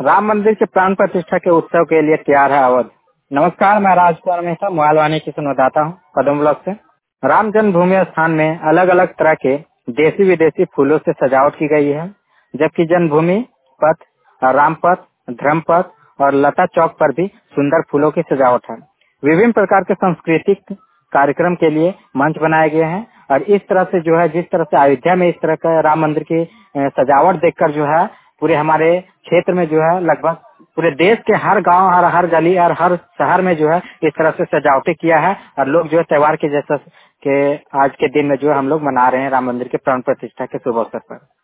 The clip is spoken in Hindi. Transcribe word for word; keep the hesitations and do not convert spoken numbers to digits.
राम मंदिर के प्राण प्रतिष्ठा के उत्सव के लिए तैयार है अवध। नमस्कार, मैं राजकुमार मेहता मोबाइल वाणी की संवाददाता हूँ पदम ब्लॉक से। राम जन्मभूमि स्थान में अलग अलग तरह के देसी विदेशी फूलों से सजावट की गई है, जबकि जन्मभूमि पथ, राम पथ, धर्म पथ और लता चौक पर भी सुंदर फूलों की सजावट है। विभिन्न प्रकार के सांस्कृतिक कार्यक्रम के लिए मंच बनाए गए हैं और इस तरह से जो है, जिस तरह से अयोध्या में इस तरह का राम मंदिर की अ, सजावट देखकर जो है पूरे हमारे क्षेत्र में जो है लगभग पूरे देश के हर गांव, हर हर गली और हर शहर में जो है इस तरह से सजावटें किया है और लोग जो है त्योहार के जैसा के आज के दिन में जो है हम लोग मना रहे हैं राम मंदिर के प्राण प्रतिष्ठा के शुभ अवसर पर।